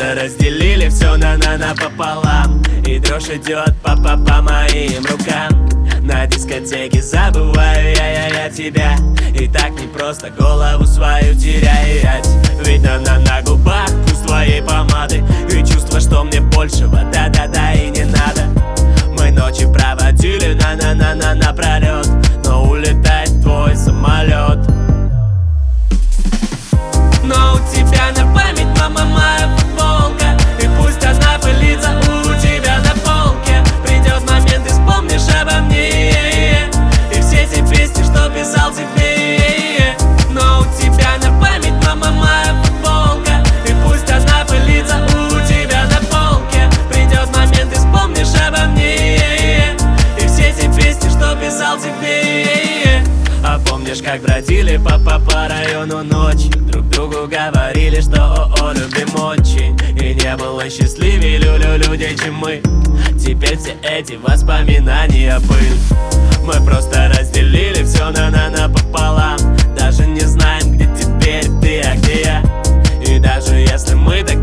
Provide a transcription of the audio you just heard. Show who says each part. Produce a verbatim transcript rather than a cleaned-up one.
Speaker 1: просто разделили все на-на-на пополам. И дрожь идет по-по по моим рукам. На дискотеке забываю я-я-я тебя. И так не просто голову свою терять. Ведь на-на на губах вкус твоей помады. И чувство, что мне большего да-да-да и не надо. Мы ночи проводили на-на-на-на напролет, но улетает твой самолет. Но у тебя на память, мама, моя футболка. И пусть она пылится у тебя на полке. Придет момент, и вспомнишь обо мне. И все те песни, что писал тебе. Но у тебя на память, мама, моя футболка. И пусть она пылится у тебя на полке. Придет момент, и вспомнишь обо мне. И все те песни, что писал тебе. А помнишь, как бродили по-по по району ночью? Друг другу говорили, что о-о, любим очень. И не было счастливее лю-лю людей, чем мы. Теперь все эти воспоминания пыль. Мы просто разделили все на-на-на пополам. Даже не знаем, где теперь ты, а где я. И даже если мы так